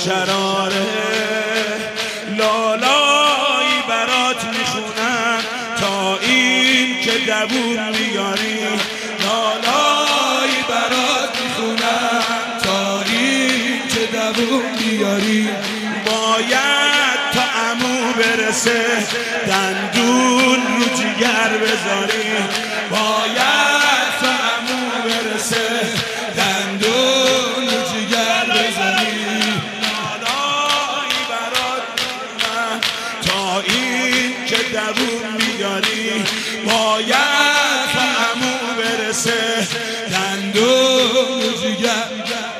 شراره لالایی برات میخونم تا این که دووم بیاری لالایی برات میخونم تا این که دووم بیاری باید تا عمو برسه دندون رو جگر بذاری باید تا عمو برسه دندون رو جگر بذاری لالایی برات میخونم تا این که دووم بیاری باید تا عمو برسه دندون رو جگر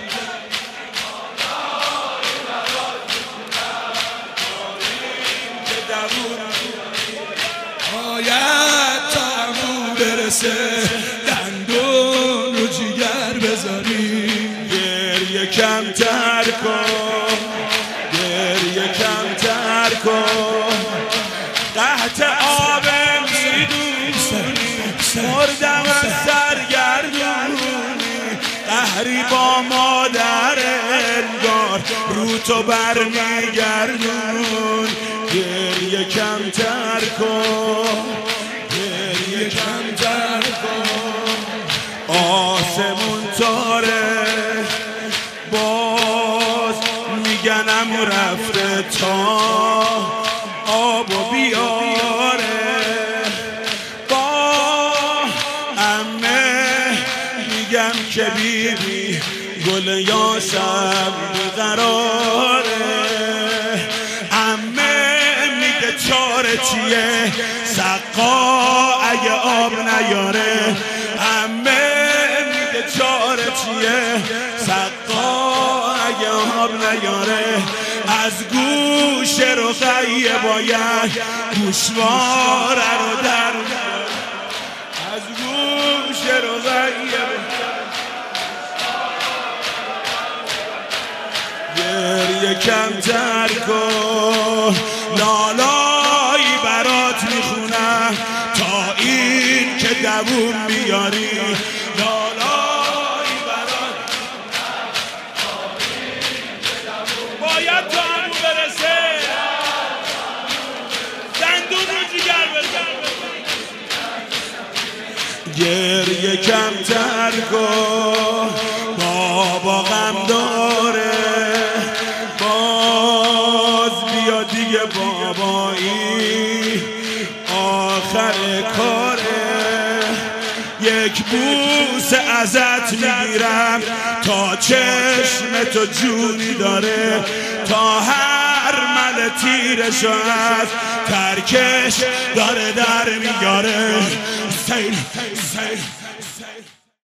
باید تا عمو برسه دندون رو جگر بذاری گریه کمتر کن گریه کمتر کن قحط آبم میدونی مردم از سرگردونی قهری با مادر انگار رو تو برمیگردون گریه کمتر کن گریه کمتر کن آسمون تاره باز میگنم رفته تا آب و بیاره با عمه میگم که بیبی گل یاسم بیقراره چاره چیه سقا اگه آب نیاره عمه میگه چاره چیه سقا اگه آب نیاره از گوش رقیه باید گوشواره رو در از گوش رقیه گریه کمتر کن لالایی برات میخونم تا این که دووم بیاری لالایی برات تا این که دووم باید تا عمو برسه دندون رو جگر بزن گریه کمتر کن بابا غم داره دیگه بابایی آخر کاره یک بوس ازت میگیرم تا چشم تو جونی داره تا هر مل تیرشو از ترکش داره در میاره